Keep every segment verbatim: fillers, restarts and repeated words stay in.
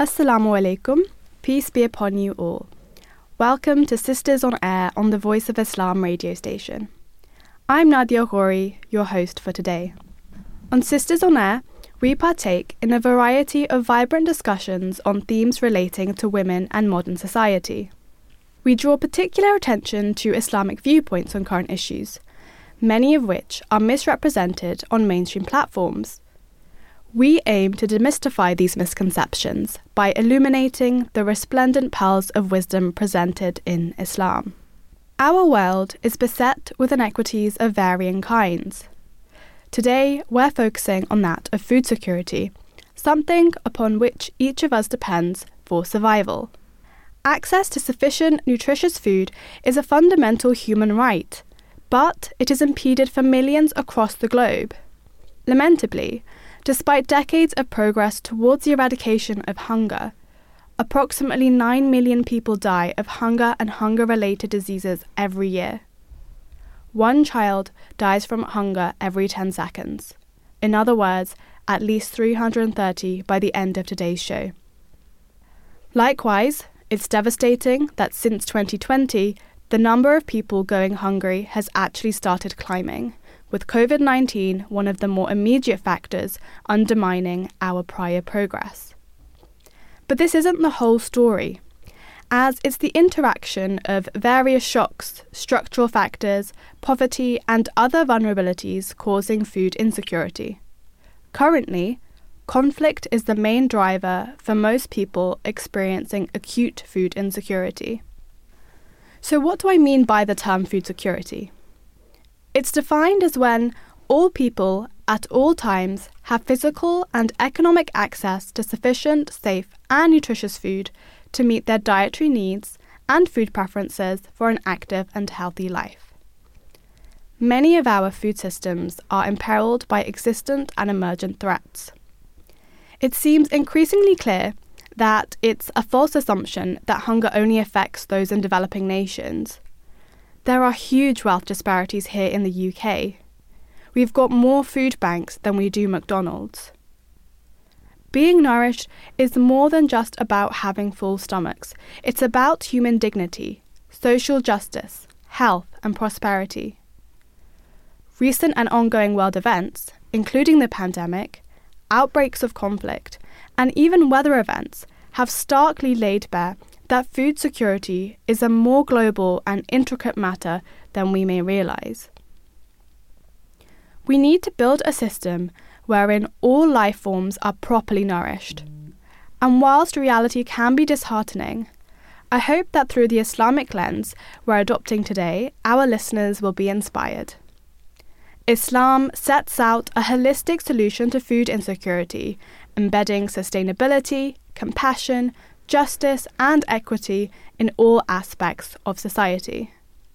Assalamu alaikum, peace be upon you all. Welcome to Sisters on Air on the Voice of Islam radio station. I'm Nadia Ghori, your host for today. On Sisters on Air, we partake in a variety of vibrant discussions on themes relating to women and modern society. We draw particular attention to Islamic viewpoints on current issues, many of which are misrepresented on mainstream platforms. We aim to demystify these misconceptions by illuminating the resplendent pearls of wisdom presented in Islam. Our world is beset with inequities of varying kinds. Today, we're focusing on that of food security, something upon which each of us depends for survival. Access to sufficient, nutritious food is a fundamental human right, but it is impeded for millions across the globe. Lamentably, despite decades of progress towards the eradication of hunger, approximately nine million people die of hunger and hunger-related diseases every year. One child dies from hunger every ten seconds. In other words, at least three hundred thirty by the end of today's show. Likewise, it's devastating that since twenty twenty, the number of people going hungry has actually started climbing, with covid nineteen one of the more immediate factors undermining our prior progress. But this isn't the whole story, as it's the interaction of various shocks, structural factors, poverty, and other vulnerabilities causing food insecurity. Currently, conflict is the main driver for most people experiencing acute food insecurity. So what do I mean by the term food security? It's defined as when all people at all times have physical and economic access to sufficient, safe and nutritious food to meet their dietary needs and food preferences for an active and healthy life. Many of our food systems are imperiled by existent and emergent threats. It seems increasingly clear that it's a false assumption that hunger only affects those in developing nations. There are huge wealth disparities here in the U K. We've got more food banks than we do McDonald's. Being nourished is more than just about having full stomachs. It's about human dignity, social justice, health and prosperity. Recent and ongoing world events, including the pandemic, outbreaks of conflict, and even weather events have starkly laid bare that food security is a more global and intricate matter than we may realise. We need to build a system wherein all life forms are properly nourished. And whilst reality can be disheartening, I hope that through the Islamic lens we're adopting today, our listeners will be inspired. Islam sets out a holistic solution to food insecurity, embedding sustainability, compassion, justice and equity in all aspects of society.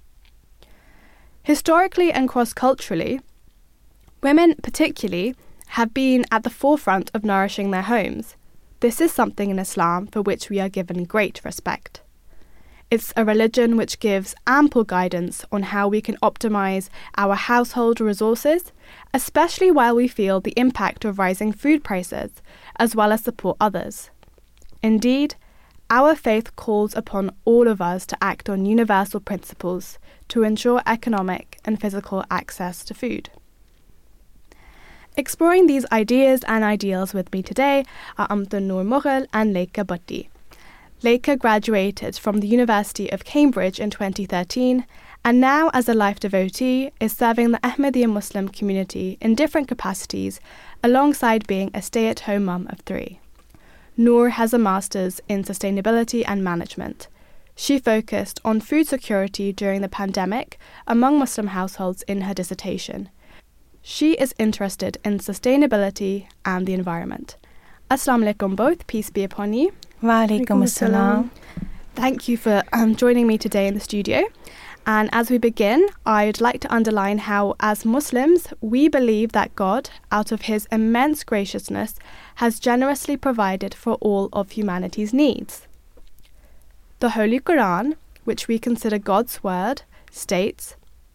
Historically and cross-culturally, women particularly have been at the forefront of nourishing their homes. This is something in Islam for which we are given great respect. It's a religion which gives ample guidance on how we can optimise our household resources, especially while we feel the impact of rising food prices, as well as support others. Indeed, our faith calls upon all of us to act on universal principles to ensure economic and physical access to food. Exploring these ideas and ideals with me today are Amtun Noor Mughal and Leika Bhatti. Leika graduated from the University of Cambridge in twenty thirteen and now, as a life devotee, is serving the Ahmadiyya Muslim community in different capacities alongside being a stay-at-home mum of three. Noor has a master's in sustainability and management. She focused on food security during the pandemic among Muslim households in her dissertation. She is interested in sustainability and the environment. Assalamu alaikum both, peace be upon you. Wa alaikum assalam. Thank you for um, joining me today in the studio. And as we begin, I'd like to underline how, as Muslims, we believe that God, out of his immense graciousness, has generously provided for all of humanity's needs. The Holy Quran, which we consider God's word, states,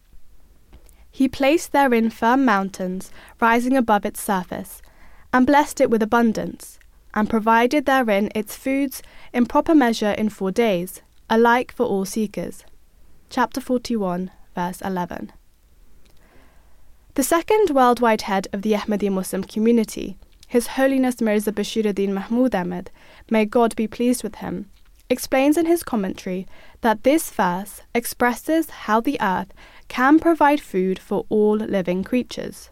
"He placed therein firm mountains rising above its surface, and blessed it with abundance, and provided therein its foods in proper measure in four days, alike for all seekers. Chapter forty-one, verse eleven. The second worldwide head of the Ahmadi Muslim community, His Holiness Mirza Bashiruddin Mahmud Ahmad, may God be pleased with him, explains in his commentary that this verse expresses how the earth can provide food for all living creatures.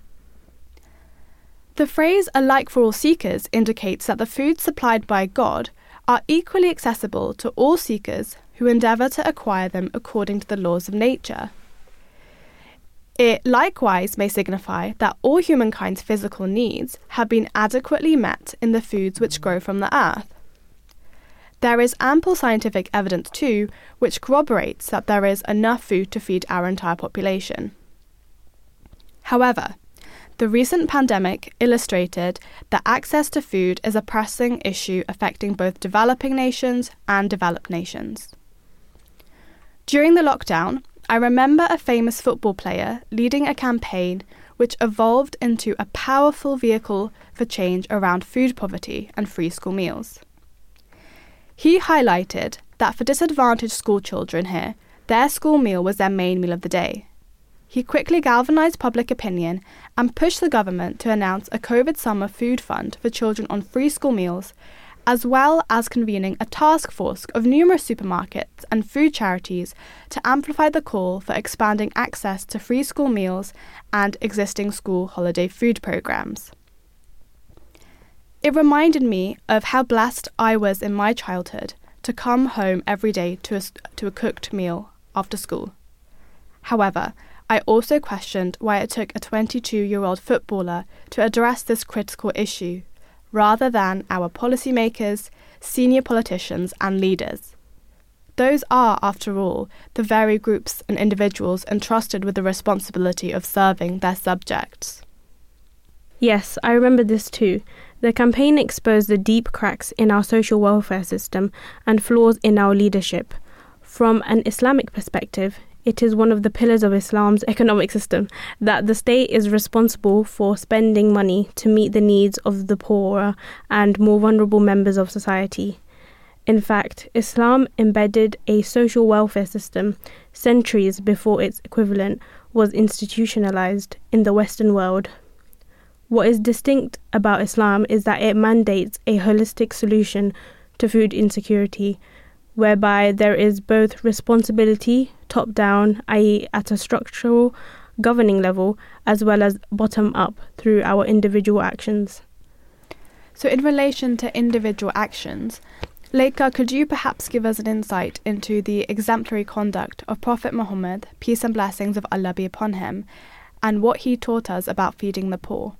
The phrase alike for all seekers indicates that the foods supplied by God are equally accessible to all seekers who endeavour to acquire them according to the laws of nature. It likewise may signify that all humankind's physical needs have been adequately met in the foods which grow from the earth. There is ample scientific evidence too which corroborates that there is enough food to feed our entire population. However, the recent pandemic illustrated that access to food is a pressing issue affecting both developing nations and developed nations. During the lockdown, I remember a famous football player leading a campaign which evolved into a powerful vehicle for change around food poverty and free school meals. He highlighted that for disadvantaged school children here, their school meal was their main meal of the day. He quickly galvanised public opinion and pushed the government to announce a COVID summer food fund for children on free school meals, as well as convening a task force of numerous supermarkets and food charities to amplify the call for expanding access to free school meals and existing school holiday food programmes. It reminded me of how blessed I was in my childhood to come home every day to a, to a cooked meal after school. However, I also questioned why it took a twenty-two-year-old footballer to address this critical issue, rather than our policymakers, senior politicians and leaders. Those are, after all, the very groups and individuals entrusted with the responsibility of serving their subjects. Yes, I remember this too. The campaign exposed the deep cracks in our social welfare system and flaws in our leadership. From an Islamic perspective, it is one of the pillars of Islam's economic system that the state is responsible for spending money to meet the needs of the poorer and more vulnerable members of society. In fact, Islam embedded a social welfare system centuries before its equivalent was institutionalized in the Western world. What is distinct about Islam is that it mandates a holistic solution to food insecurity, whereby there is both responsibility top-down, that is at a structural governing level, as well as bottom-up through our individual actions. So in relation to individual actions, Leika, could you perhaps give us an insight into the exemplary conduct of Prophet Muhammad, peace and blessings of Allah be upon him, and what he taught us about feeding the poor?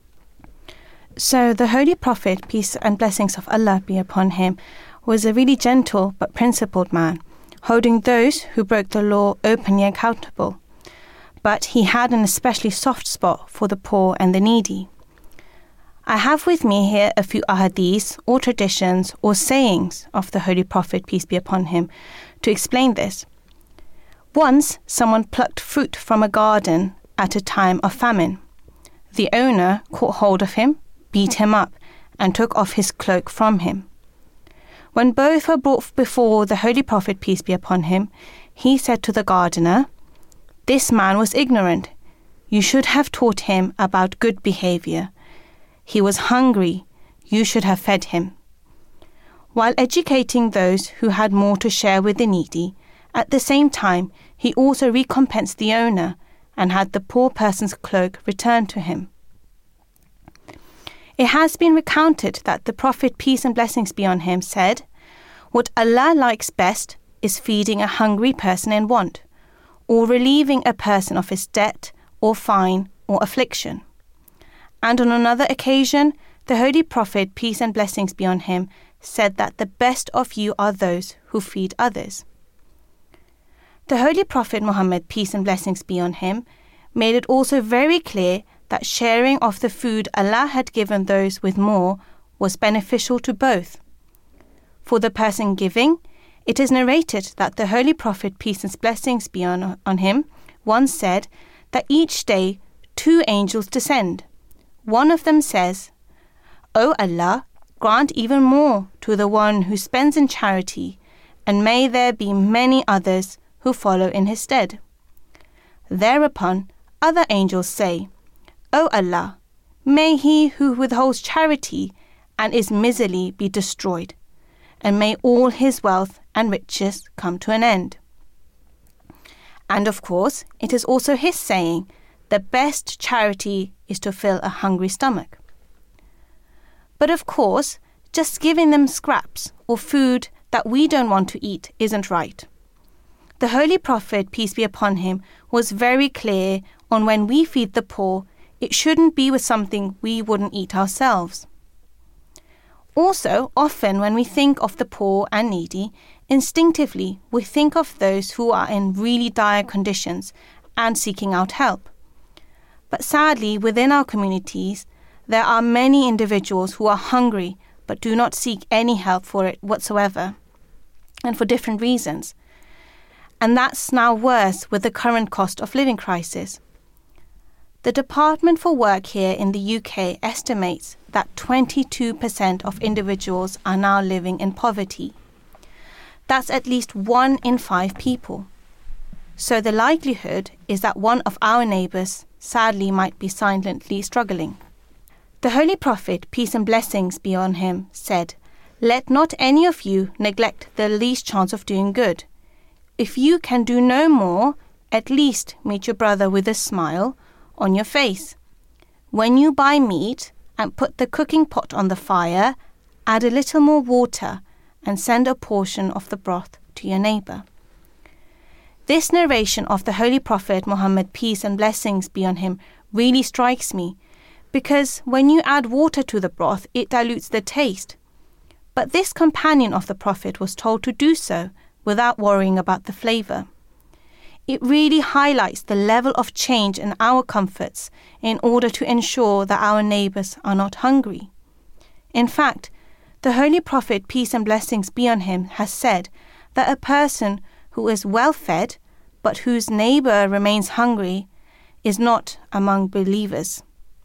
So the Holy Prophet, peace and blessings of Allah be upon him, was a really gentle but principled man, holding those who broke the law openly accountable. But he had an especially soft spot for the poor and the needy. I have with me here a few ahadith or traditions or sayings of the Holy Prophet, peace be upon him, to explain this. Once, someone plucked fruit from a garden at a time of famine. The owner caught hold of him, beat him up, and took off his cloak from him. When both were brought before the Holy Prophet, peace be upon him, he said to the gardener, "This man was ignorant. You should have taught him about good behavior. He was hungry. You should have fed him." While educating those who had more to share with the needy, at the same time, he also recompensed the owner and had the poor person's cloak returned to him. It has been recounted that the Prophet, peace and blessings be on him, said, "What Allah likes best is feeding a hungry person in want, or relieving a person of his debt or fine or affliction." And on another occasion, the Holy Prophet, peace and blessings be on him, said that the best of you are those who feed others. The Holy Prophet Muhammad, peace and blessings be on him, made it also very clear that sharing of the food Allah had given those with more was beneficial to both. For the person giving, it is narrated that the Holy Prophet, peace and blessings be on, on him, once said that each day two angels descend. One of them says, "O Allah, grant even more to the one who spends in charity, and may there be many others who follow in his stead." Thereupon other angels say, "O Allah, may he who withholds charity and is miserly be destroyed, and may all his wealth and riches come to an end." And of course, it is also his saying, "The best charity is to fill a hungry stomach." But of course, just giving them scraps or food that we don't want to eat isn't right. The Holy Prophet, peace be upon him, was very clear on when we feed the poor, it shouldn't be with something we wouldn't eat ourselves. Also, often when we think of the poor and needy, instinctively we think of those who are in really dire conditions and seeking out help. But sadly, within our communities, there are many individuals who are hungry but do not seek any help for it whatsoever, and for different reasons. And that's now worse with the current cost of living crisis. The Department for Work here in the U K estimates that twenty-two percent of individuals are now living in poverty. That's at least one in five people. So the likelihood is that one of our neighbours sadly might be silently struggling. The Holy Prophet, peace and blessings be on him, said, "Let not any of you neglect the least chance of doing good. If you can do no more, at least meet your brother with a smile on your face. When you buy meat and put the cooking pot on the fire, add a little more water and send a portion of the broth to your neighbour." This narration of the Holy Prophet Muhammad, peace and blessings be on him, really strikes me, because when you add water to the broth, it dilutes the taste. But this companion of the Prophet was told to do so without worrying about the flavour. It really highlights the level of change in our comforts in order to ensure that our neighbours are not hungry. In fact, the Holy Prophet, peace and blessings be on him, has said that a person who is well fed but whose neighbour remains hungry is not among believers.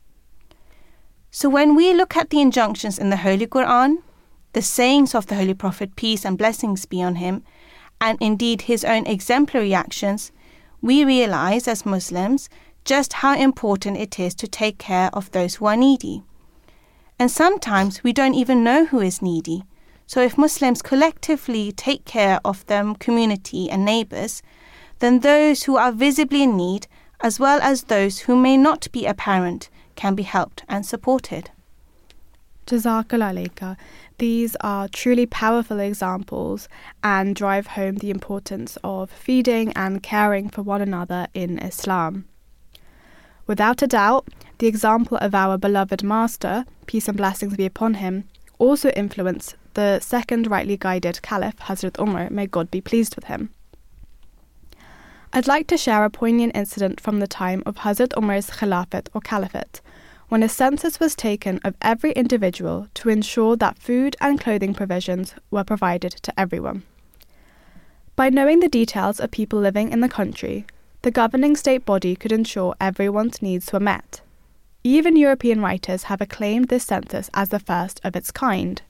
So when we look at the injunctions in the Holy Quran, the sayings of the Holy Prophet, peace and blessings be on him, and indeed his own exemplary actions, we realize as Muslims just how important it is to take care of those who are needy. And sometimes we don't even know who is needy. So if Muslims collectively take care of their community and neighbours, then those who are visibly in need, as well as those who may not be apparent, can be helped and supported. Jazakallah alayka. These are truly powerful examples and drive home the importance of feeding and caring for one another in Islam. Without a doubt, the example of our beloved Master, peace and blessings be upon him, also influenced the second rightly guided Caliph, Hazrat Umar, may God be pleased with him. I'd like to share a poignant incident from the time of Hazrat Umar's Khilafat or Caliphate, when a census was taken of every individual to ensure that food and clothing provisions were provided to everyone. By knowing the details of people living in the country, the governing state body could ensure everyone's needs were met. Even European writers have acclaimed this census as the first of its kind.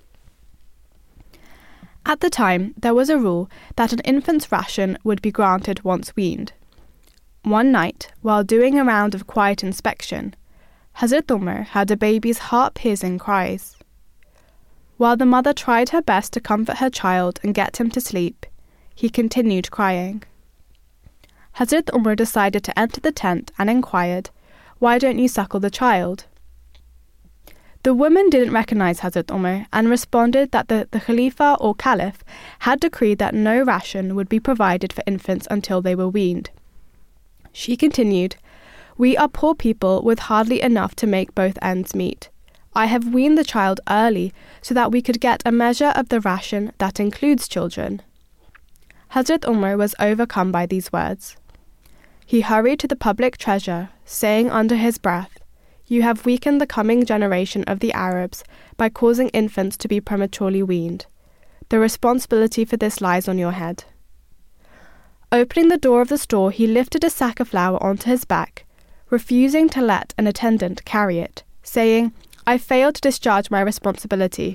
At the time, there was a rule that an infant's ration would be granted once weaned. One night, while doing a round of quiet inspection, Hazrat Umar heard a baby's heart-piercing cries. While the mother tried her best to comfort her child and get him to sleep, he continued crying. Hazrat Umar decided to enter the tent and inquired, "Why don't you suckle the child?" The woman didn't recognize Hazrat Umar and responded that the, the Khalifa or Caliph had decreed that no ration would be provided for infants until they were weaned. She continued, "We are poor people with hardly enough to make both ends meet. I have weaned the child early so that we could get a measure of the ration that includes children." Hazrat Umar was overcome by these words. He hurried to the public treasure, saying under his breath, "You have weakened the coming generation of the Arabs by causing infants to be prematurely weaned. The responsibility for this lies on your head." Opening the door of the store, he lifted a sack of flour onto his back, refusing to let an attendant carry it, saying, "I failed to discharge my responsibility,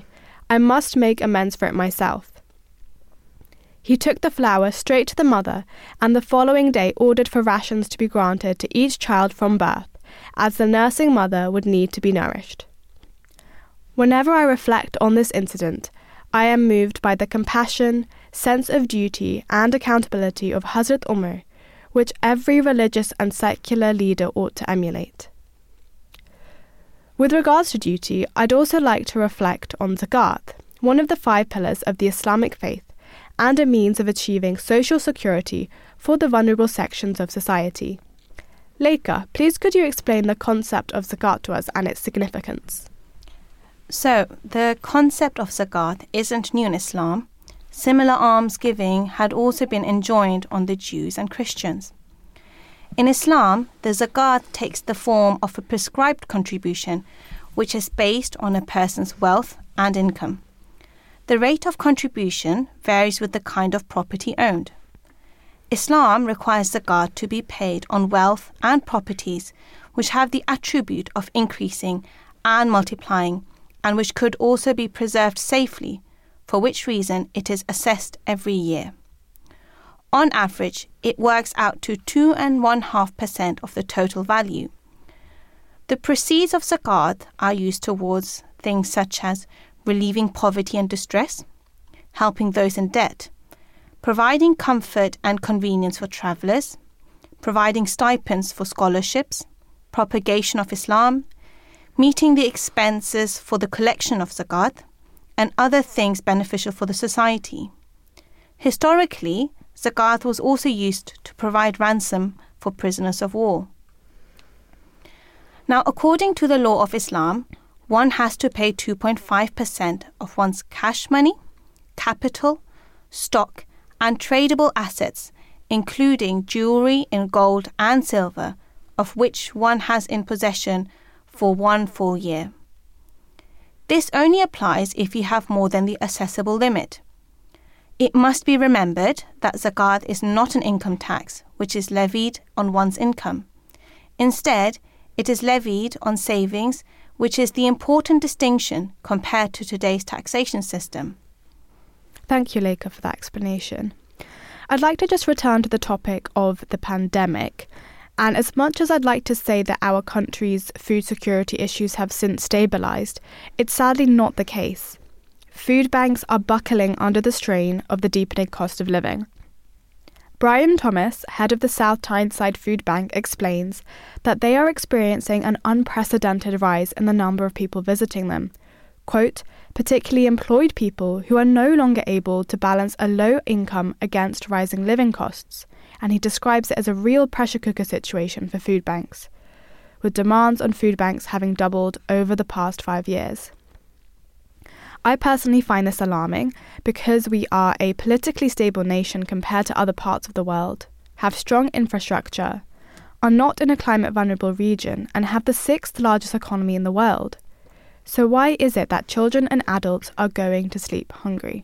I must make amends for it myself. He took the flour straight to the mother, and the following day ordered for rations to be granted to each child from birth, as the nursing mother would need to be nourished. Whenever I reflect on this incident, I am moved by the compassion, sense of duty and accountability of Hazrat Umar, which every religious and secular leader ought to emulate. With regards to duty, I'd also like to reflect on zakat, one of the five pillars of the Islamic faith, and a means of achieving social security for the vulnerable sections of society. Leika, please could you explain the concept of zakat to us and its significance? So, the concept of zakat isn't new in Islam. Similar almsgiving had also been enjoined on the Jews and Christians. In Islam, the zakat takes the form of a prescribed contribution, which is based on a person's wealth and income. The rate of contribution varies with the kind of property owned. Islam requires zakat to be paid on wealth and properties which have the attribute of increasing and multiplying, and which could also be preserved safely, for which reason it is assessed every year. On average, it works out to two and one half percent of the total value. The proceeds of zakat are used towards things such as relieving poverty and distress, helping those in debt, providing comfort and convenience for travellers, providing stipends for scholarships, propagation of Islam, meeting the expenses for the collection of zakat, and other things beneficial for the society. Historically, zakat was also used to provide ransom for prisoners of war. Now, according to the law of Islam, one has to pay two point five percent of one's cash money, capital, stock, and tradable assets, including jewellery in gold and silver, of which one has in possession for one full year. This only applies if you have more than the assessable limit. It must be remembered that zakat is not an income tax which is levied on one's income. Instead, it is levied on savings, which is the important distinction compared to today's taxation system. Thank you, Leika, for that explanation. I'd like to just return to the topic of the pandemic. And as much as I'd like to say that our country's food security issues have since stabilised, it's sadly not the case. Food banks are buckling under the strain of the deepening cost of living. Brian Thomas, head of the South Tyneside Food Bank, explains that they are experiencing an unprecedented rise in the number of people visiting them. Quote, particularly employed people who are no longer able to balance a low income against rising living costs, and he describes it as a real pressure cooker situation for food banks, with demands on food banks having doubled over the past five years. I personally find this alarming because we are a politically stable nation compared to other parts of the world, have strong infrastructure, are not in a climate vulnerable region, and have the sixth largest economy in the world. So why is it that children and adults are going to sleep hungry?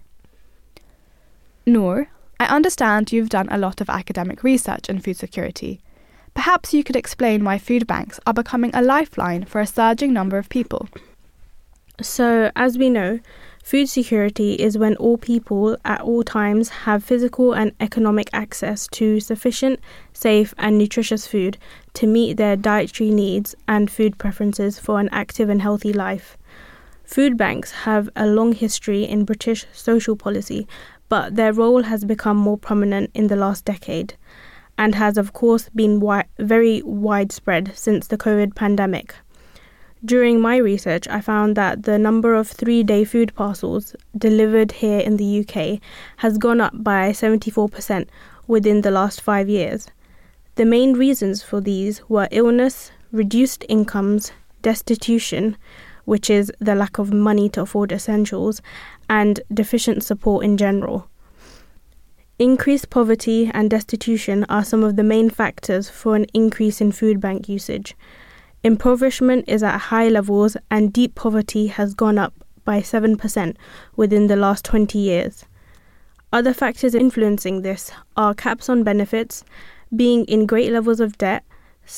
Noor, I understand you've done a lot of academic research in food security. Perhaps you could explain why food banks are becoming a lifeline for a surging number of people. So, as we know, food security is when all people at all times have physical and economic access to sufficient, safe and nutritious food to meet their dietary needs and food preferences for an active and healthy life. Food banks have a long history in British social policy, but their role has become more prominent in the last decade and has of course been wi- very widespread since the COVID pandemic. During my research, I found that the number of three-day food parcels delivered here in the U K has gone up by seventy-four percent within the last five years. The main reasons for these were illness, reduced incomes, destitution, which is the lack of money to afford essentials, and deficient support in general. Increased poverty and destitution are some of the main factors for an increase in food bank usage. Impoverishment is at high levels and deep poverty has gone up by seven percent within the last twenty years. Other factors influencing this are caps on benefits, being in great levels of debt,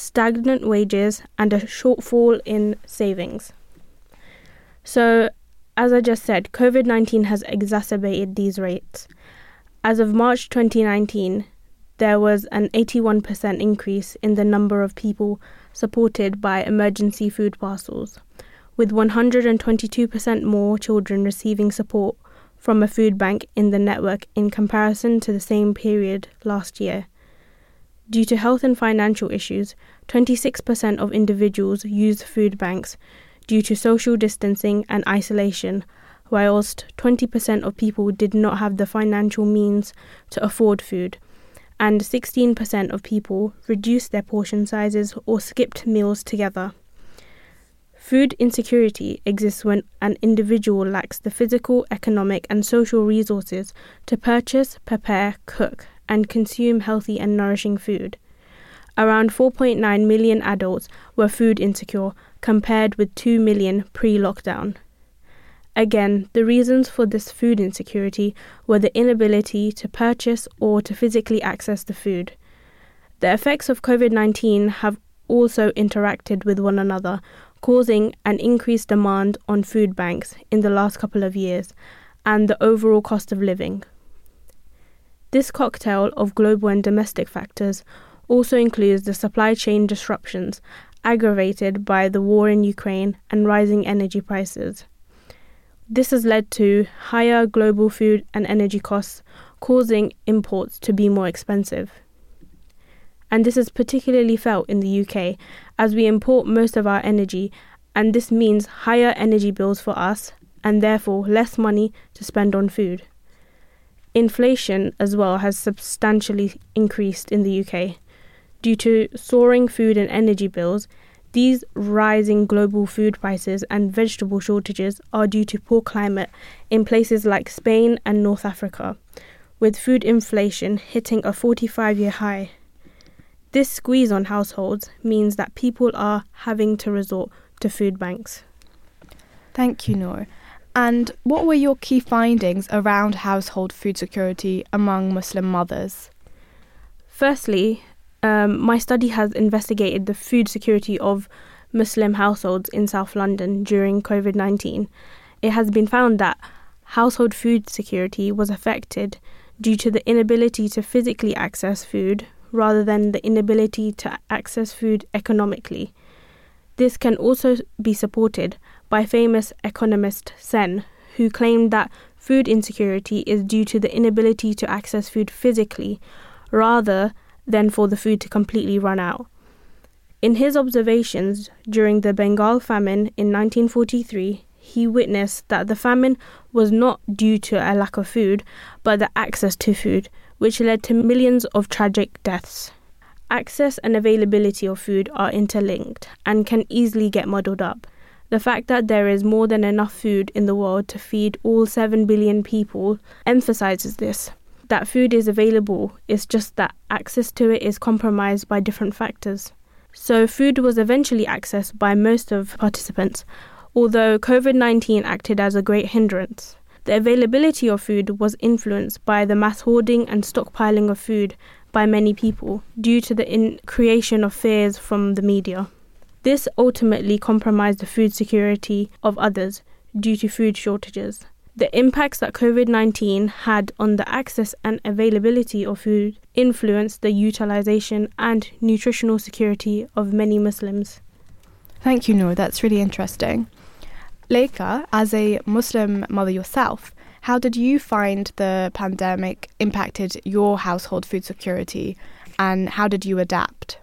stagnant wages, and a shortfall in savings. So, as I just said, COVID nineteen has exacerbated these rates. As of March twenty nineteen, there was an eighty-one percent increase in the number of people supported by emergency food parcels, with one hundred twenty-two percent more children receiving support from a food bank in the network in comparison to the same period last year. Due to health and financial issues, twenty-six percent of individuals used food banks due to social distancing and isolation, whilst twenty percent of people did not have the financial means to afford food, and sixteen percent of people reduced their portion sizes or skipped meals together. Food insecurity exists when an individual lacks the physical, economic, and social resources to purchase, prepare, cook, and consume healthy and nourishing food. Around four point nine million adults were food insecure, compared with two million pre-lockdown. Again, the reasons for this food insecurity were the inability to purchase or to physically access the food. The effects of COVID nineteen have also interacted with one another, causing an increased demand on food banks in the last couple of years and the overall cost of living. This cocktail of global and domestic factors also includes the supply chain disruptions aggravated by the war in Ukraine and rising energy prices. This has led to higher global food and energy costs, causing imports to be more expensive. And this is particularly felt in the U K, as we import most of our energy, and this means higher energy bills for us, and therefore less money to spend on food. Inflation as well has substantially increased in the U K. Due to soaring food and energy bills, these rising global food prices and vegetable shortages are due to poor climate in places like Spain and North Africa, with food inflation hitting a forty-five-year high. This squeeze on households means that people are having to resort to food banks. Thank you, Noor. And what were your key findings around household food security among Muslim mothers? Firstly, um, my study has investigated the food security of Muslim households in South London during COVID nineteen. It has been found that household food security was affected due to the inability to physically access food rather than the inability to access food economically. This can also be supported by famous economist Sen, who claimed that food insecurity is due to the inability to access food physically rather than for the food to completely run out. In his observations during the Bengal famine in nineteen forty-three, he witnessed that the famine was not due to a lack of food, but the access to food, which led to millions of tragic deaths. Access and availability of food are interlinked and can easily get muddled up. The fact that there is more than enough food in the world to feed all seven billion people emphasizes this. That food is available, it's just that access to it is compromised by different factors. So food was eventually accessed by most of participants, although COVID nineteen acted as a great hindrance. The availability of food was influenced by the mass hoarding and stockpiling of food by many people due to the in- creation of fears from the media. This ultimately compromised the food security of others due to food shortages. The impacts that COVID nineteen had on the access and availability of food influenced the utilization and nutritional security of many Muslims. Thank you, Noor. That's really interesting. Leika, as a Muslim mother yourself, how did you find the pandemic impacted your household food security, and how did you adapt?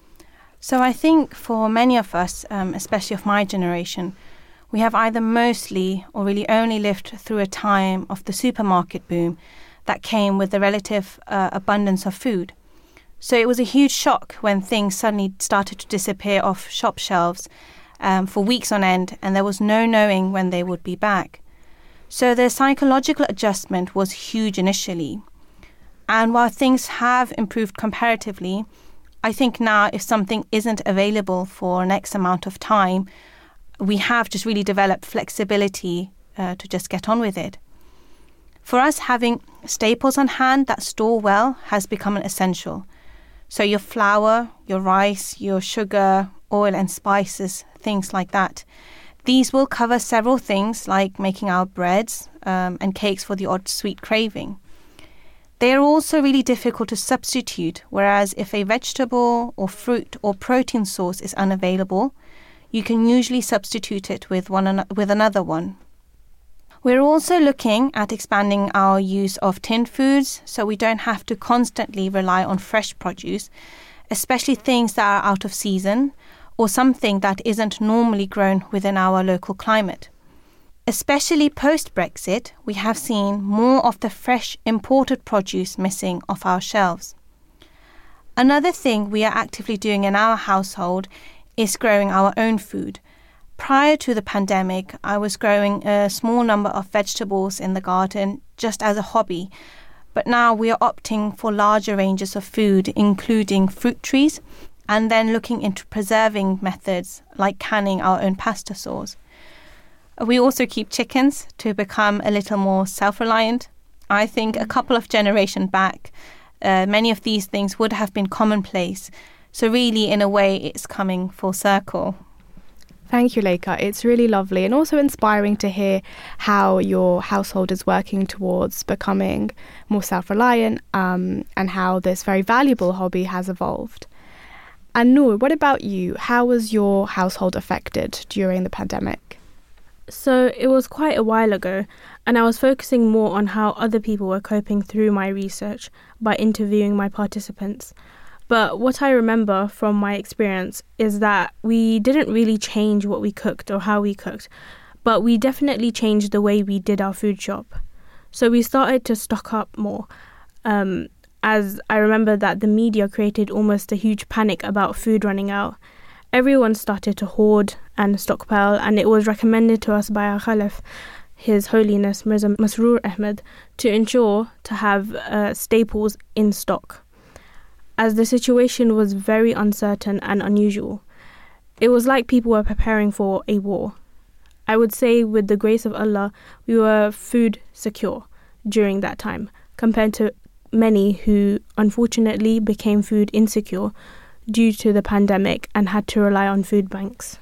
So I think for many of us, um, especially of my generation, we have either mostly or really only lived through a time of the supermarket boom that came with the relative uh, abundance of food. So it was a huge shock when things suddenly started to disappear off shop shelves um, for weeks on end, and there was no knowing when they would be back. So the psychological adjustment was huge initially. And while things have improved comparatively, I think now if something isn't available for an X amount of time, we have just really developed flexibility uh, to just get on with it. For us, having staples on hand that store well has become an essential. So your flour, your rice, your sugar, oil and spices, things like that, These will cover several things like making our breads um, and cakes for the odd sweet craving. They are also really difficult to substitute, whereas if a vegetable or fruit or protein source is unavailable, you can usually substitute it with one an- with another one. We're also looking at expanding our use of tinned foods so we don't have to constantly rely on fresh produce, especially things that are out of season or something that isn't normally grown within our local climate. Especially post-Brexit, we have seen more of the fresh imported produce missing off our shelves. Another thing we are actively doing in our household is growing our own food. Prior to the pandemic, I was growing a small number of vegetables in the garden just as a hobby, but now we are opting for larger ranges of food, including fruit trees, and then looking into preserving methods like canning our own pasta sauce. We also keep chickens to become a little more self-reliant. I think a couple of generations back, uh, many of these things would have been commonplace. So really, in a way, it's coming full circle. Thank you, Leica. It's really lovely and also inspiring to hear how your household is working towards becoming more self-reliant um, and how this very valuable hobby has evolved. And Noor, what about you? How was your household affected during the pandemic? So it was quite a while ago, and I was focusing more on how other people were coping through my research by interviewing my participants. But what I remember from my experience is that we didn't really change what we cooked or how we cooked, but we definitely changed the way we did our food shop. So we started to stock up more, um, as I remember that the media created almost a huge panic about food running out. Everyone started to hoard and stockpile, and it was recommended to us by our Khalif, His Holiness Mirza Masroor Ahmed, to ensure to have uh, staples in stock, as the situation was very uncertain and unusual. It was like people were preparing for a war. I would say with the grace of Allah, we were food secure during that time, compared to many who unfortunately became food insecure due to the pandemic and had to rely on food banks.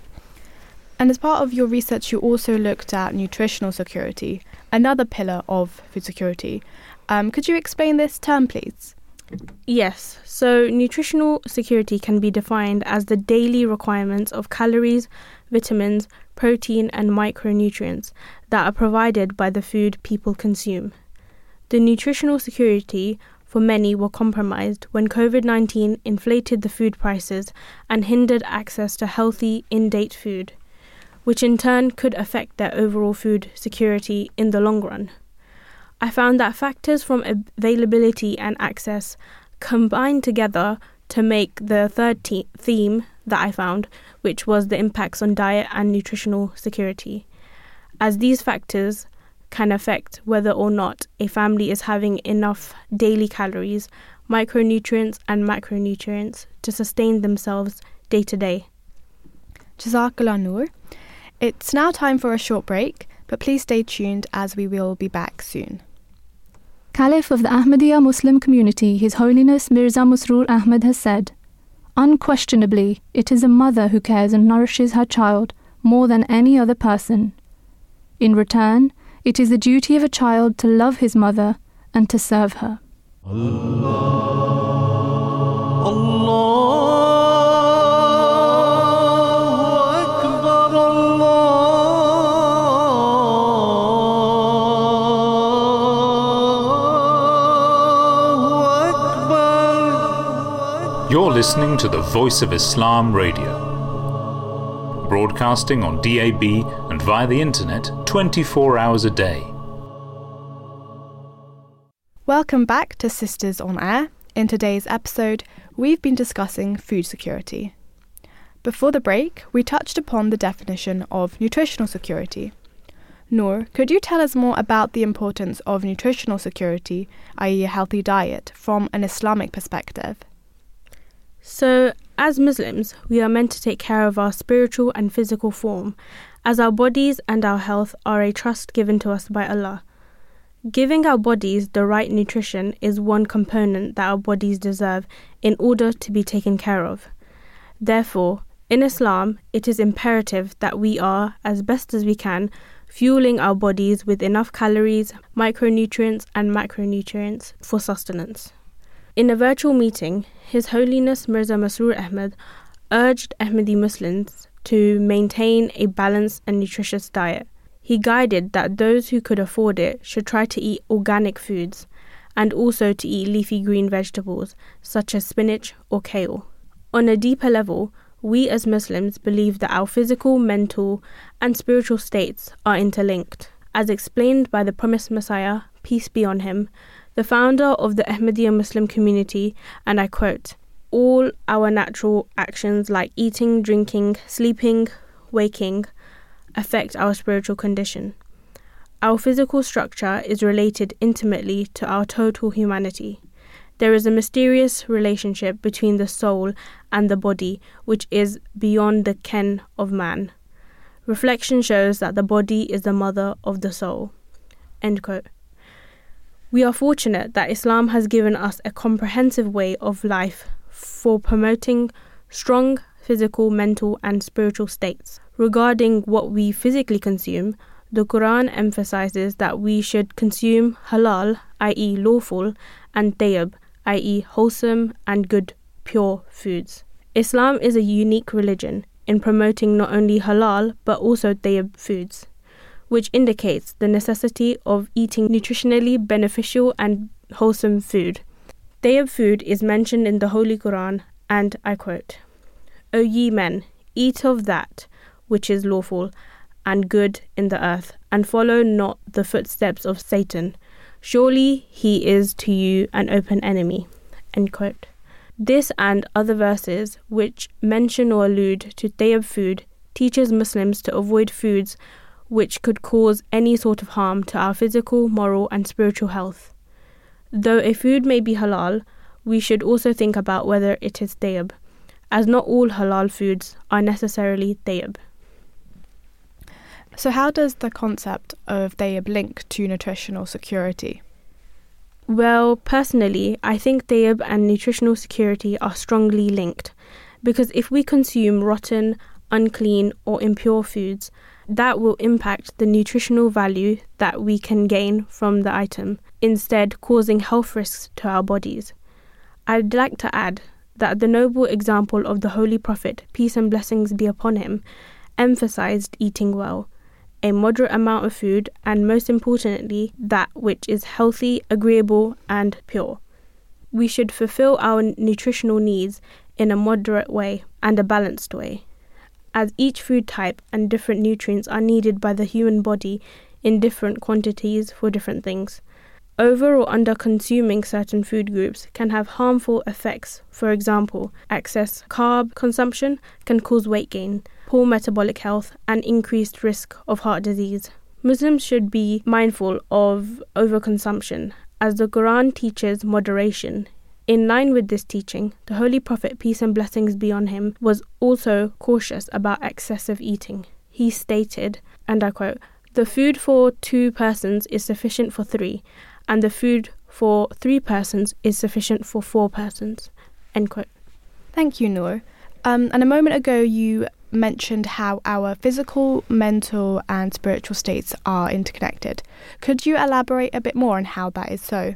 And as part of your research, you also looked at nutritional security, another pillar of food security. Um, could you explain this term, please? Yes, so nutritional security can be defined as the daily requirements of calories, vitamins, protein and micronutrients that are provided by the food people consume. The nutritional security for many were compromised when covid nineteen inflated the food prices and hindered access to healthy, in-date food, which in turn could affect their overall food security in the long run. I found that factors from availability and access combined together to make the third te- theme that I found, which was the impacts on diet and nutritional security, as these factors can affect whether or not a family is having enough daily calories, micronutrients and macronutrients to sustain themselves day to day. Jazakallah Noor. It's now time for a short break, but please stay tuned as we will be back soon. Caliph of the Ahmadiyya Muslim community, His Holiness Mirza Masroor Ahmed has said, "Unquestionably, it is a mother who cares and nourishes her child more than any other person. In return, it is the duty of a child to love his mother and to serve her." Allah, Allah. You're listening to the Voice of Islam Radio, broadcasting on D A B and via the internet twenty-four hours a day. Welcome back to Sisters on Air. In today's episode, we've been discussing food security. Before the break, we touched upon the definition of nutritional security. Noor, could you tell us more about the importance of nutritional security, that is a healthy diet, from an Islamic perspective? So, as Muslims, we are meant to take care of our spiritual and physical form, as our bodies and our health are a trust given to us by Allah. Giving our bodies the right nutrition is one component that our bodies deserve in order to be taken care of. Therefore, In Islam, it is imperative that we are, as best as we can, fueling our bodies with enough calories, micronutrients and macronutrients for sustenance. In a virtual meeting, His Holiness Mirza Masroor Ahmad urged Ahmadi Muslims to maintain a balanced and nutritious diet. He guided that those who could afford it should try to eat organic foods and also to eat leafy green vegetables such as spinach or kale. On a deeper level, we as Muslims believe that our physical, mental and spiritual states are interlinked. As explained by the promised Messiah, peace be on him, the founder of the Ahmadiyya Muslim community, and I quote, "All our natural actions like eating, drinking, sleeping, waking, affect our spiritual condition. Our physical structure is related intimately to our total humanity. There is a mysterious relationship between the soul and the body which is beyond the ken of man. Reflection shows that the body is the mother of the soul." End quote. We are fortunate that Islam has given us a comprehensive way of life for promoting strong physical, mental and spiritual states. Regarding what we physically consume, the Quran emphasizes that we should consume halal, that is lawful, and tayyib, that is wholesome and good, pure foods. Islam is a unique religion in promoting not only halal but also tayyib foods, which indicates the necessity of eating nutritionally beneficial and wholesome food. Tayyib food is mentioned in the Holy Quran, and I quote, "O ye men, eat of that which is lawful and good in the earth, and follow not the footsteps of Satan. Surely he is to you an open enemy." End quote. This and other verses which mention or allude to tayyib food teaches Muslims to avoid foods which could cause any sort of harm to our physical, moral and spiritual health. Though a food may be halal, we should also think about whether it is tayyib, as not all halal foods are necessarily tayyib. So how does the concept of tayyib link to nutritional security? Well, personally, I think tayyib and nutritional security are strongly linked, because if we consume rotten, unclean or impure foods, that will impact the nutritional value that we can gain from the item, instead causing health risks to our bodies. I'd like to add that the noble example of the Holy Prophet, peace and blessings be upon him, emphasized eating well, a moderate amount of food, and most importantly, that which is healthy, agreeable and pure. We should fulfill our nutritional needs in a moderate way and a balanced way, as each food type and different nutrients are needed by the human body in different quantities for different things. Over or under consuming certain food groups can have harmful effects. For example, excess carb consumption can cause weight gain, poor metabolic health, and increased risk of heart disease. Muslims should be mindful of overconsumption, as the Quran teaches moderation. In line with this teaching, the Holy Prophet, peace and blessings be on him, was also cautious about excessive eating. He stated, and I quote, "The food for two persons is sufficient for three, and the food for three persons is sufficient for four persons." End quote. Thank you, Noor. Um, and a moment ago you mentioned how our physical, mental and spiritual states are interconnected. Could you elaborate a bit more on how that is so?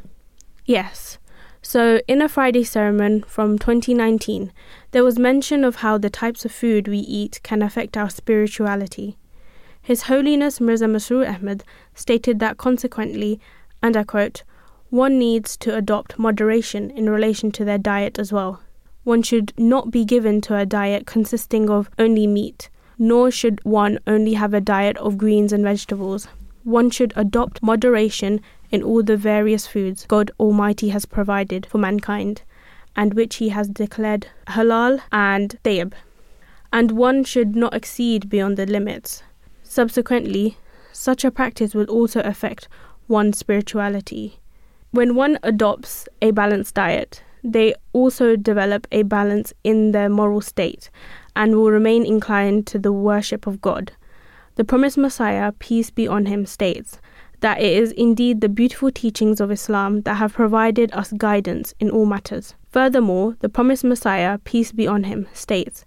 Yes. So, in a Friday sermon from twenty nineteen, there was mention of how the types of food we eat can affect our spirituality. His Holiness Mirza Masroor Ahmad stated that consequently, and I quote, "one needs to adopt moderation in relation to their diet as well. One should not be given to a diet consisting of only meat, nor should one only have a diet of greens and vegetables. One should adopt moderation in all the various foods God Almighty has provided for mankind, and which He has declared halal and tayyib. And one should not exceed beyond the limits. Subsequently, such a practice will also affect one's spirituality. When one adopts a balanced diet, they also develop a balance in their moral state and will remain inclined to the worship of God. The promised Messiah, peace be on him, states that it is indeed the beautiful teachings of Islam that have provided us guidance in all matters. Furthermore, the promised Messiah, peace be on him, states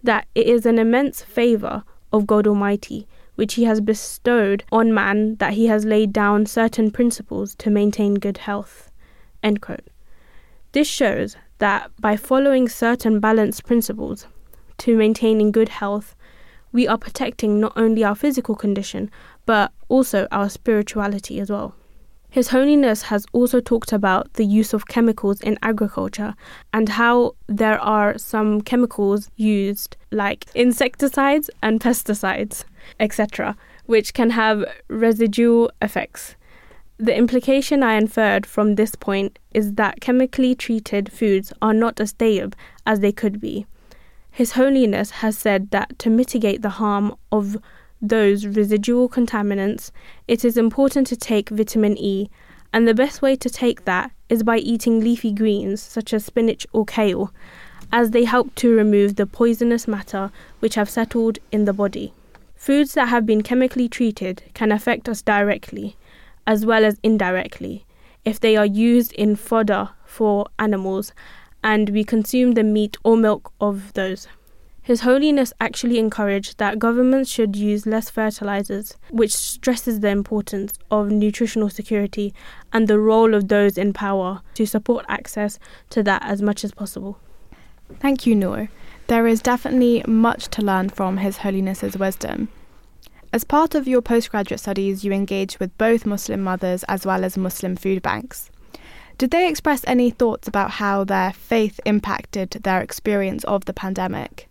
that it is an immense favour of God Almighty, which He has bestowed on man, that He has laid down certain principles to maintain good health." End quote. This shows that by following certain balanced principles to maintaining good health, we are protecting not only our physical condition, but also our spirituality as well. His Holiness has also talked about the use of chemicals in agriculture and how there are some chemicals used like insecticides and pesticides, et cetera, which can have residual effects. The implication I inferred from this point is that chemically treated foods are not as tayyib as they could be. His Holiness has said that to mitigate the harm of those residual contaminants, it is important to take vitamin E, and the best way to take that is by eating leafy greens such as spinach or kale, as they help to remove the poisonous matter which have settled in the body. Foods that have been chemically treated can affect us directly, as well as indirectly, if they are used in fodder for animals and we consume the meat or milk of those. His Holiness actually encouraged that governments should use less fertilizers, which stresses the importance of nutritional security and the role of those in power to support access to that as much as possible. Thank you, Noor. There is definitely much to learn from His Holiness's wisdom. As part of your postgraduate studies, you engaged with both Muslim mothers as well as Muslim food banks. Did they express any thoughts about how their faith impacted their experience of the pandemic?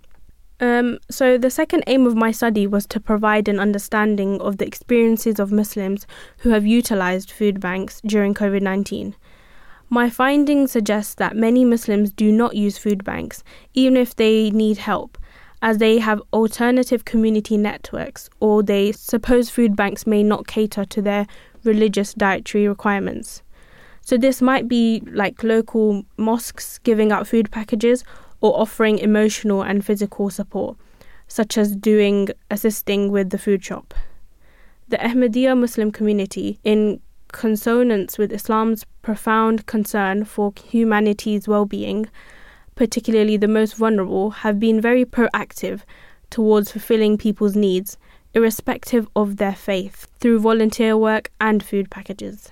Um, so the second aim of my study was to provide an understanding of the experiences of Muslims who have utilised food banks during covid nineteen. My findings suggest that many Muslims do not use food banks, even if they need help, as they have alternative community networks, or they suppose food banks may not cater to their religious dietary requirements. So this might be like local mosques giving out food packages or offering emotional and physical support, such as doing assisting with the food shop. The Ahmadiyya Muslim community, in consonance with Islam's profound concern for humanity's well-being, particularly the most vulnerable, have been very proactive towards fulfilling people's needs, irrespective of their faith, through volunteer work and food packages.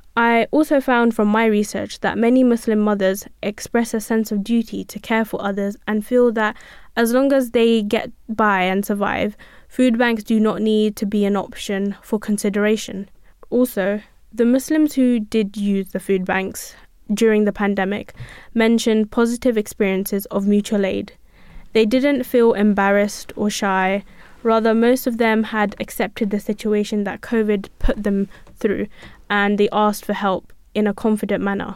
I also found from my research that many Muslim mothers express a sense of duty to care for others and feel that as long as they get by and survive, food banks do not need to be an option for consideration. Also, the Muslims who did use the food banks during the pandemic mentioned positive experiences of mutual aid. They didn't feel embarrassed or shy. Rather, most of them had accepted the situation that COVID put them through, and they asked for help in a confident manner.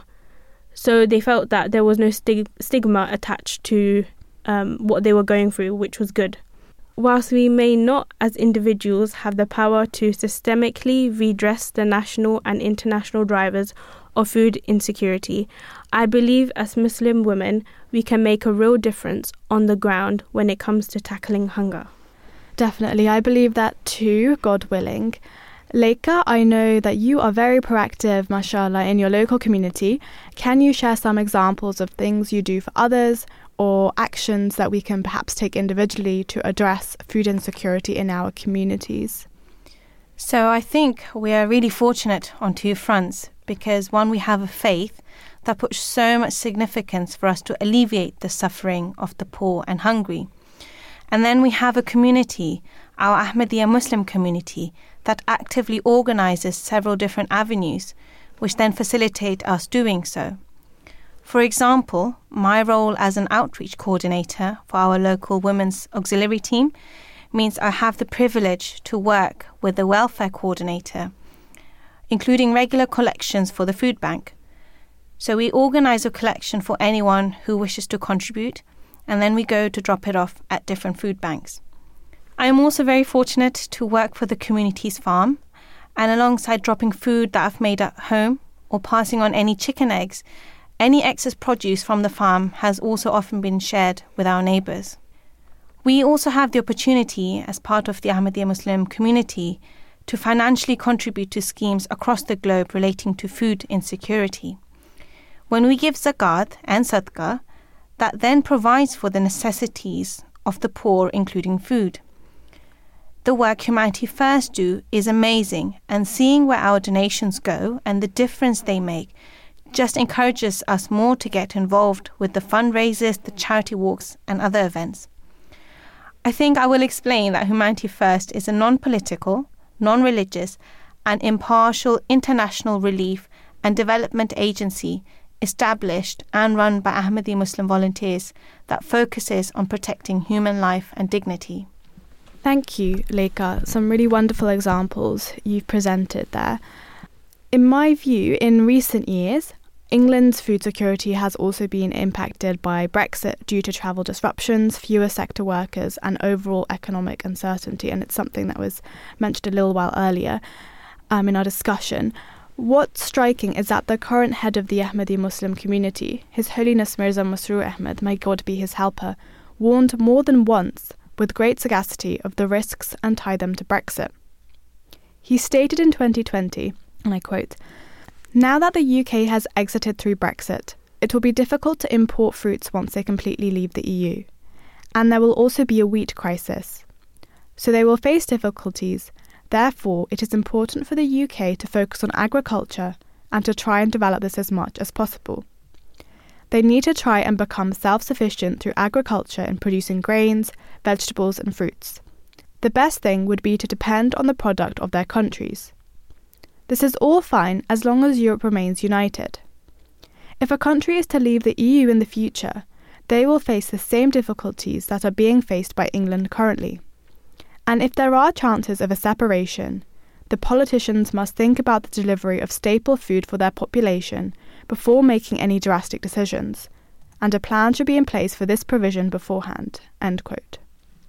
So they felt that there was no stig- stigma attached to um, what they were going through, which was good. Whilst we may not as individuals have the power to systemically redress the national and international drivers of food insecurity, I believe as Muslim women we can make a real difference on the ground when it comes to tackling hunger. Definitely, I believe that too, God willing. Leika, I know that you are very proactive, mashallah, in your local community. Can you share some examples of things you do for others or actions that we can perhaps take individually to address food insecurity in our communities? So I think we are really fortunate on two fronts because, one, we have a faith that puts so much significance for us to alleviate the suffering of the poor and hungry. And then we have a community, our Ahmadiyya Muslim community, that actively organises several different avenues, which then facilitate us doing so. For example, my role as an outreach coordinator for our local women's auxiliary team means I have the privilege to work with the welfare coordinator, including regular collections for the food bank. So we organise a collection for anyone who wishes to contribute, and then we go to drop it off at different food banks. I am also very fortunate to work for the community's farm, and alongside dropping food that I've made at home or passing on any chicken eggs, any excess produce from the farm has also often been shared with our neighbours. We also have the opportunity, as part of the Ahmadiyya Muslim community, to financially contribute to schemes across the globe relating to food insecurity. When we give zakat and sadaqah, that then provides for the necessities of the poor, including food. The work Humanity First do is amazing, and seeing where our donations go and the difference they make just encourages us more to get involved with the fundraisers, the charity walks and other events. I think I will explain that Humanity First is a non-political, non-religious and impartial international relief and development agency established and run by Ahmadi Muslim volunteers that focuses on protecting human life and dignity. Thank you, Lekha. Some really wonderful examples you've presented there. In my view, in recent years, England's food security has also been impacted by Brexit due to travel disruptions, fewer sector workers and overall economic uncertainty, and it's something that was mentioned a little while earlier um, in our discussion. What's striking is that the current head of the Ahmadi Muslim community, His Holiness Mirza Masroor Ahmad, may God be his helper, warned more than once with great sagacity of the risks and tie them to Brexit. He stated in twenty twenty, and I quote, "Now that the U K has exited through Brexit, it will be difficult to import fruits once they completely leave the E U. And there will also be a wheat crisis. So they will face difficulties. Therefore, it is important for the U K to focus on agriculture and to try and develop this as much as possible. They need to try and become self-sufficient through agriculture in producing grains, vegetables and fruits. The best thing would be to depend on the product of their countries. This is all fine as long as Europe remains united. If a country is to leave the E U in the future, they will face the same difficulties that are being faced by England currently. And if there are chances of a separation, the politicians must think about the delivery of staple food for their population before making any drastic decisions, and a plan should be in place for this provision beforehand." End quote.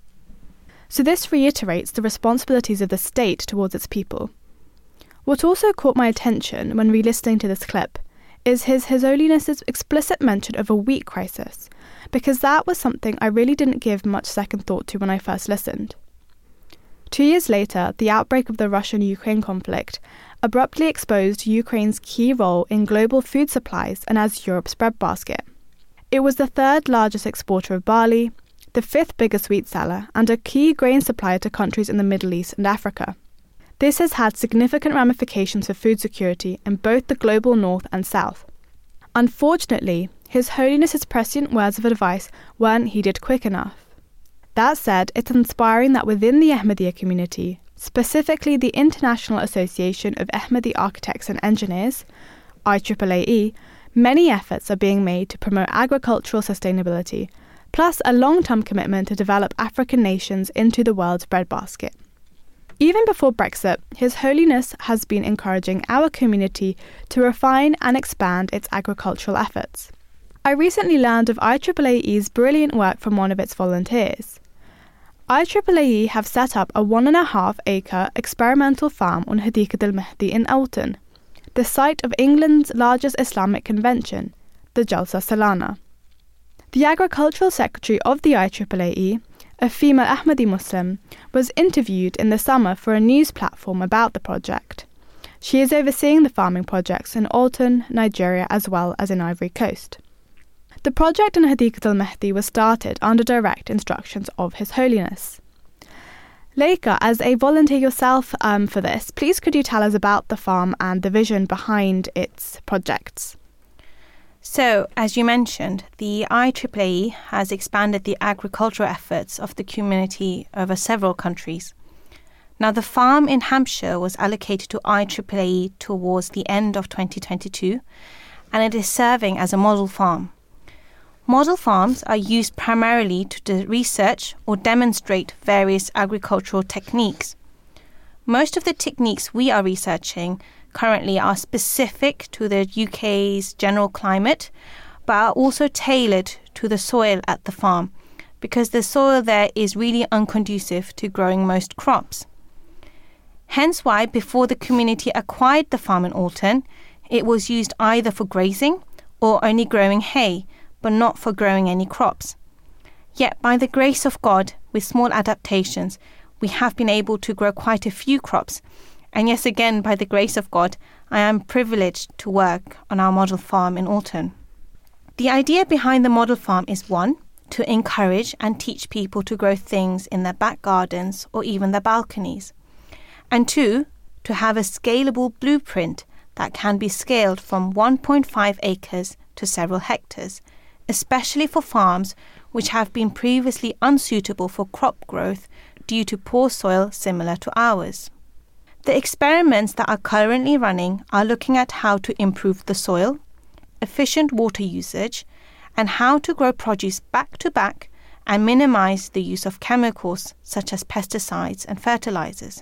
So this reiterates the responsibilities of the state towards its people. What also caught my attention when re-listening to this clip is His, His Holiness's explicit mention of a wheat crisis, because that was something I really didn't give much second thought to when I first listened. Two years later, the outbreak of the Russian-Ukraine conflict abruptly exposed Ukraine's key role in global food supplies and as Europe's breadbasket. It was the third largest exporter of barley, the fifth biggest wheat seller, and a key grain supplier to countries in the Middle East and Africa. This has had significant ramifications for food security in both the global north and south. Unfortunately, His Holiness's prescient words of advice weren't heeded quick enough. That said, it's inspiring that within the Ahmadiyya community, specifically the International Association of Ahmadi Architects and Engineers, I triple A E, many efforts are being made to promote agricultural sustainability, plus a long-term commitment to develop African nations into the world's breadbasket. Even before Brexit, His Holiness has been encouraging our community to refine and expand its agricultural efforts. I recently learned of I triple A E's brilliant work from one of its volunteers. I triple A E have set up a one and a half acre experimental farm on Hadiqat al-Mahdi in Alton, the site of England's largest Islamic convention, the Jalsa Salana. The Agricultural Secretary of the I triple A E, a female Ahmadi Muslim, was interviewed in the summer for a news platform about the project. She is overseeing the farming projects in Alton, Nigeria, as well as in Ivory Coast. The project in Hadiqat al-Mahdi was started under direct instructions of His Holiness. Lekha, as a volunteer yourself um, for this, please could you tell us about the farm and the vision behind its projects? So, as you mentioned, the I triple A E has expanded the agricultural efforts of the community over several countries. Now, the farm in Hampshire was allocated to I triple A E towards the end of twenty twenty-two, and it is serving as a model farm. Model farms are used primarily to de- research or demonstrate various agricultural techniques. Most of the techniques we are researching currently are specific to the U K's general climate, but are also tailored to the soil at the farm, because the soil there is really unconducive to growing most crops. Hence why, before the community acquired the farm in Alton, it was used either for grazing or only growing hay, but not for growing any crops. Yet, by the grace of God, with small adaptations, we have been able to grow quite a few crops. And yes, again, by the grace of God, I am privileged to work on our model farm in Alton. The idea behind the model farm is one, to encourage and teach people to grow things in their back gardens or even their balconies. And two, to have a scalable blueprint that can be scaled from one point five acres to several hectares, especially for farms which have been previously unsuitable for crop growth due to poor soil similar to ours. The experiments that are currently running are looking at how to improve the soil, efficient water usage, and how to grow produce back to back and minimize the use of chemicals such as pesticides and fertilizers.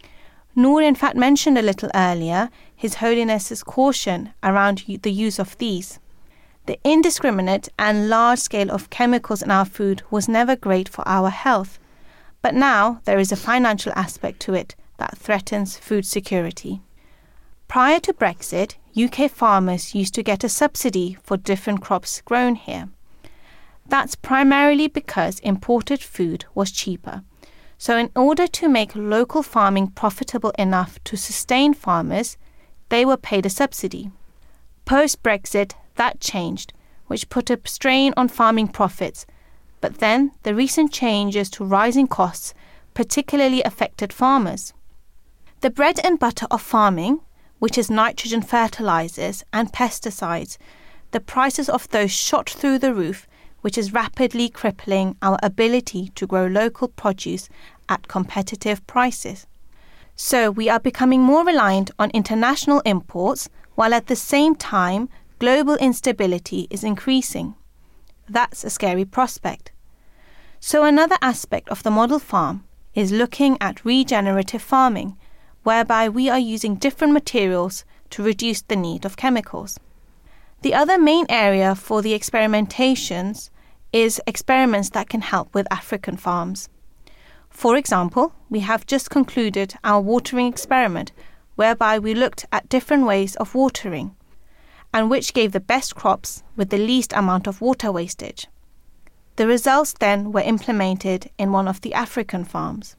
Noor in fact mentioned a little earlier His Holiness's caution around the use of these. The indiscriminate and large scale of chemicals in our food was never great for our health, but now there is a financial aspect to it that threatens food security. Prior to Brexit, U K farmers used to get a subsidy for different crops grown here. That's primarily because imported food was cheaper. So in order to make local farming profitable enough to sustain farmers, they were paid a subsidy. Post-Brexit, that changed, which put a strain on farming profits, but then the recent changes to rising costs particularly affected farmers. The bread and butter of farming, which is nitrogen fertilizers and pesticides, the prices of those shot through the roof, which is rapidly crippling our ability to grow local produce at competitive prices. So we are becoming more reliant on international imports, while at the same time global instability is increasing. That's a scary prospect. So another aspect of the model farm is looking at regenerative farming, whereby we are using different materials to reduce the need of chemicals. The other main area for the experimentations is experiments that can help with African farms. For example, we have just concluded our watering experiment, whereby we looked at different ways of watering, and which gave the best crops with the least amount of water wastage. The results then were implemented in one of the African farms.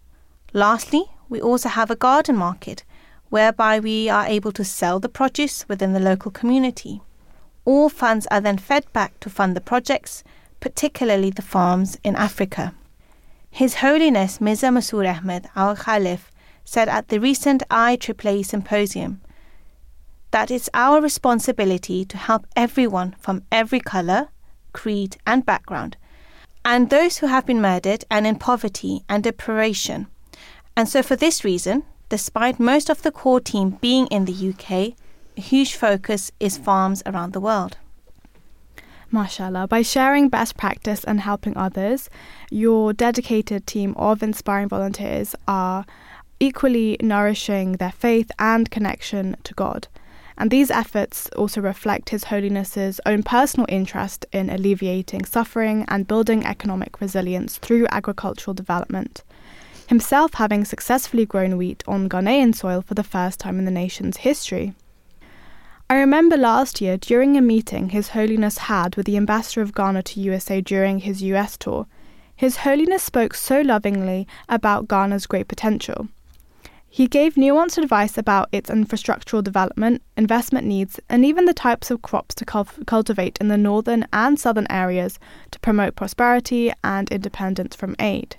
Lastly, we also have a garden market, whereby we are able to sell the produce within the local community. All funds are then fed back to fund the projects, particularly the farms in Africa. His Holiness Mirza Masroor Ahmad, our Caliph, said at the recent I triple A Symposium that it's our responsibility to help everyone from every colour, creed and background, and those who have been murdered and in poverty and deprivation. And so for this reason, despite most of the core team being in the U K, a huge focus is farms around the world. Mashallah, by sharing best practice and helping others, your dedicated team of inspiring volunteers are equally nourishing their faith and connection to God. And these efforts also reflect His Holiness's own personal interest in alleviating suffering and building economic resilience through agricultural development, himself having successfully grown wheat on Ghanaian soil for the first time in the nation's history. I remember last year, during a meeting His Holiness had with the ambassador of Ghana to U S A during his U S tour, His Holiness spoke so lovingly about Ghana's great potential. He gave nuanced advice about its infrastructural development, investment needs, and even the types of crops to cul- cultivate in the northern and southern areas to promote prosperity and independence from aid.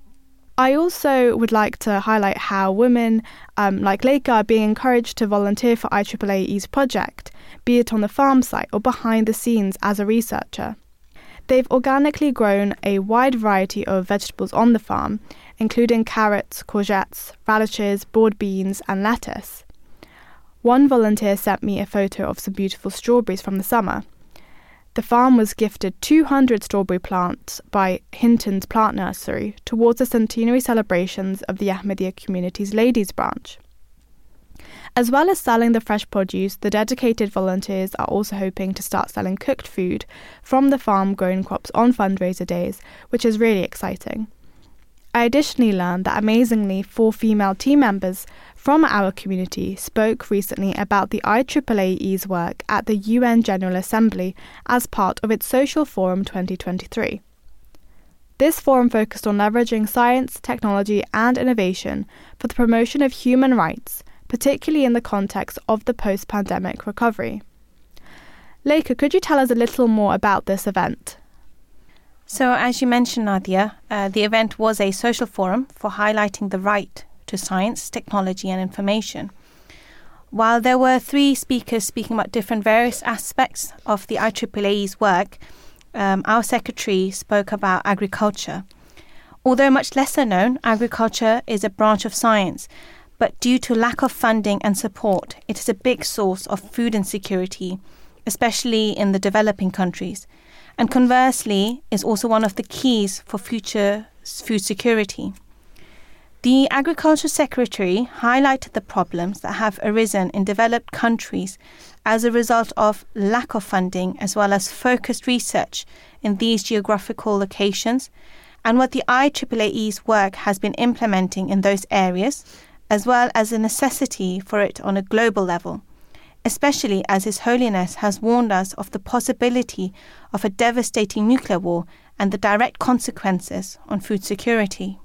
I also would like to highlight how women um, like Leica are being encouraged to volunteer for I triple A E's project, be it on the farm site or behind the scenes as a researcher. They've organically grown a wide variety of vegetables on the farm, including carrots, courgettes, radishes, broad beans and lettuce. One volunteer sent me a photo of some beautiful strawberries from the summer. The farm was gifted two hundred strawberry plants by Hinton's Plant Nursery towards the centenary celebrations of the Ahmadiyya community's ladies branch. As well as selling the fresh produce, the dedicated volunteers are also hoping to start selling cooked food from the farm-grown crops on fundraiser days, which is really exciting. I additionally learned that amazingly four female team members from our community spoke recently about the I triple A E's work at the U N General Assembly as part of its Social Forum twenty twenty-three. This forum focused on leveraging science, technology and innovation for the promotion of human rights, particularly in the context of the post-pandemic recovery. Leica, could you tell us a little more about this event? So, as you mentioned, Nadia, uh, the event was a social forum for highlighting the right to science, technology and information. While there were three speakers speaking about different various aspects of the I triple A E's work, um, our secretary spoke about agriculture. Although much lesser known, agriculture is a branch of science, but due to lack of funding and support, it is a big source of food insecurity, especially in the developing countries, and conversely is also one of the keys for future food security. The Agriculture Secretary highlighted the problems that have arisen in developed countries as a result of lack of funding as well as focused research in these geographical locations, and what the I triple A E's work has been implementing in those areas, as well as a necessity for it on a global level, especially as His Holiness has warned us of the possibility of a devastating nuclear war and the direct consequences on food security.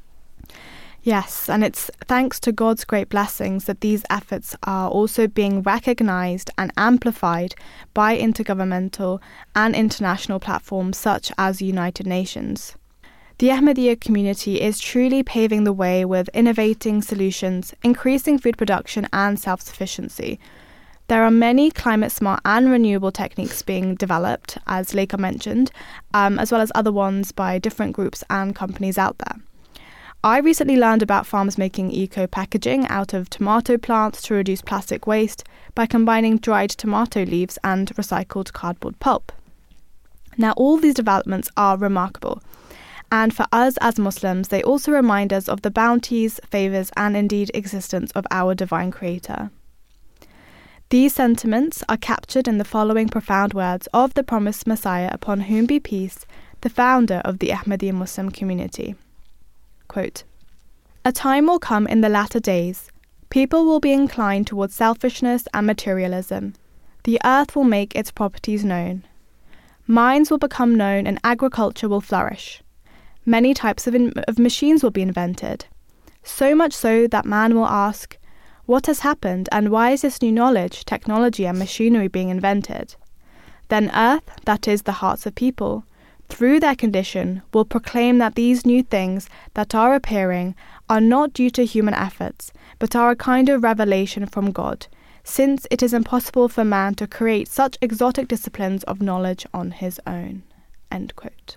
Yes, and it's thanks to God's great blessings that these efforts are also being recognised and amplified by intergovernmental and international platforms such as the United Nations. The Ahmadiyya community is truly paving the way with innovating solutions, increasing food production and self-sufficiency. There are many climate-smart and renewable techniques being developed, as Lekha mentioned, um, as well as other ones by different groups and companies out there. I recently learned about farms making eco-packaging out of tomato plants to reduce plastic waste by combining dried tomato leaves and recycled cardboard pulp. Now, all these developments are remarkable, and for us as Muslims, they also remind us of the bounties, favours, and indeed existence of our divine Creator. These sentiments are captured in the following profound words of the promised Messiah, upon whom be peace, the founder of the Ahmadiyya Muslim community. Quote, "A time will come in the latter days. People will be inclined towards selfishness and materialism. The earth will make its properties known. Mines will become known and agriculture will flourish. Many types of, in- of machines will be invented. So much so that man will ask, what has happened and why is this new knowledge, technology and machinery being invented? Then earth, that is the hearts of people, through their condition, will proclaim that these new things that are appearing are not due to human efforts, but are a kind of revelation from God, since it is impossible for man to create such exotic disciplines of knowledge on his own." End quote.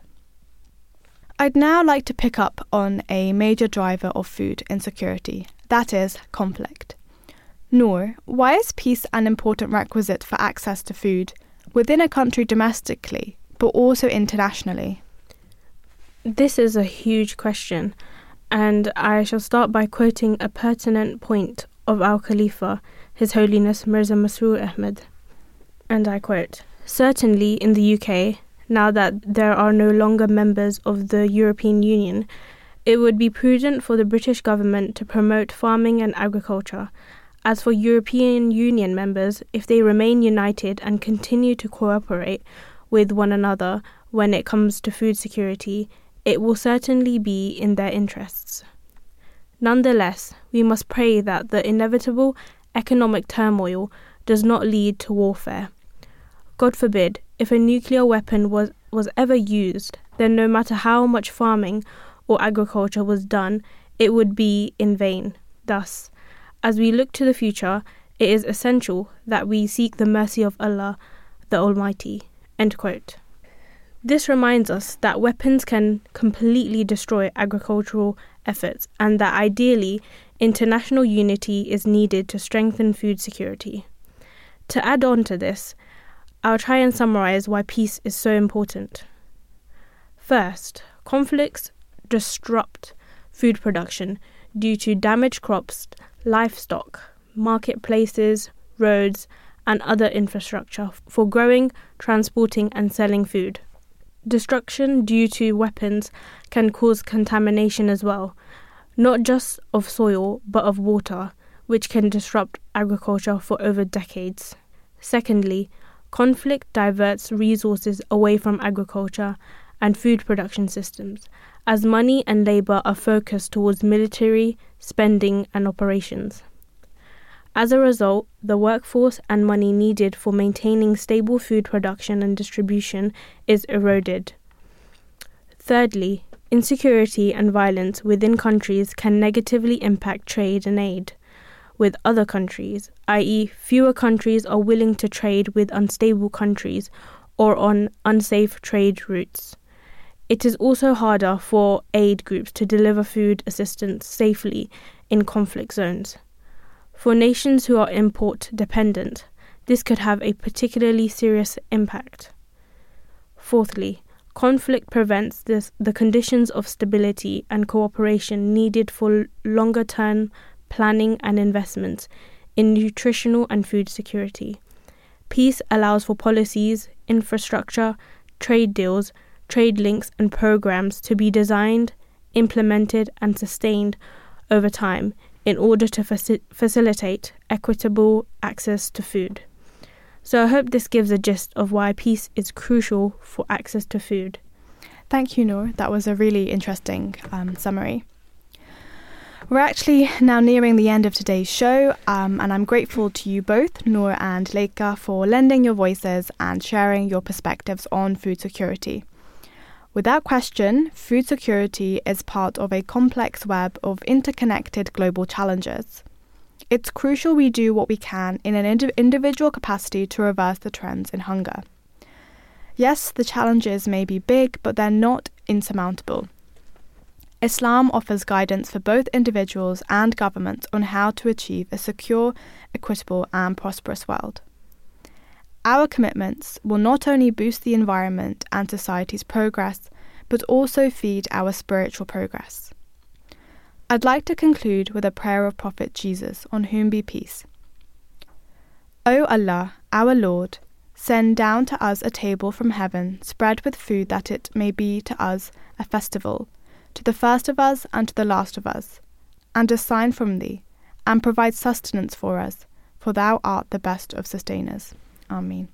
I'd now like to pick up on a major driver of food insecurity, that is, conflict. Noor, why is peace an important requisite for access to food within a country domestically, but also internationally? This is a huge question, and I shall start by quoting a pertinent point of our Khalifa, His Holiness Mirza Masroor Ahmad. And I quote, "Certainly in the U K, now that there are no longer members of the European Union, it would be prudent for the British government to promote farming and agriculture. As for European Union members, if they remain united and continue to cooperate with one another when it comes to food security, it will certainly be in their interests. Nonetheless, we must pray that the inevitable economic turmoil does not lead to warfare. God forbid, if a nuclear weapon was, was ever used, then no matter how much farming or agriculture was done, it would be in vain. Thus, as we look to the future, it is essential that we seek the mercy of Allah, the Almighty." End quote. This reminds us that weapons can completely destroy agricultural efforts and that ideally, international unity is needed to strengthen food security. To add on to this, I'll try and summarize why peace is so important. First, conflicts disrupt food production due to damaged crops, livestock, marketplaces, roads, and other infrastructure for growing, transporting, and selling food. Destruction due to weapons can cause contamination as well, not just of soil, but of water, which can disrupt agriculture for over decades. Secondly, conflict diverts resources away from agriculture and food production systems, as money and labour are focused towards military, spending, and operations. As a result, the workforce and money needed for maintaining stable food production and distribution is eroded. Thirdly, insecurity and violence within countries can negatively impact trade and aid with other countries, that is, fewer countries are willing to trade with unstable countries or on unsafe trade routes. It is also harder for aid groups to deliver food assistance safely in conflict zones. For nations who are import dependent, this could have a particularly serious impact. Fourthly, conflict prevents this, the conditions of stability and cooperation needed for longer-term planning and investments in nutritional and food security. Peace allows for policies, infrastructure, trade deals, trade links and programs to be designed, implemented and sustained over time in order to faci- facilitate equitable access to food. So I hope this gives a gist of why peace is crucial for access to food. Thank you, Noor. That was a really interesting um, summary. We're actually now nearing the end of today's show, um, and I'm grateful to you both, Noor and Leika, for lending your voices and sharing your perspectives on food security. Without question, food security is part of a complex web of interconnected global challenges. It's crucial we do what we can in an ind- individual capacity to reverse the trends in hunger. Yes, the challenges may be big, but they're not insurmountable. Islam offers guidance for both individuals and governments on how to achieve a secure, equitable and prosperous world. Our commitments will not only boost the environment and society's progress, but also feed our spiritual progress. I'd like to conclude with a prayer of Prophet Jesus, on whom be peace. O Allah, our Lord, send down to us a table from heaven, spread with food that it may be to us a festival, to the first of us and to the last of us, and a sign from thee, and provide sustenance for us, for thou art the best of sustainers. Amen.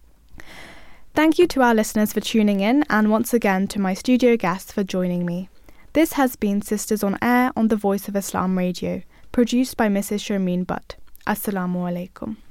Thank you to our listeners for tuning in, and once again to my studio guests for joining me. This has been Sisters on Air on the Voice of Islam Radio, produced by Missus Sharmeen Butt. Assalamu alaikum.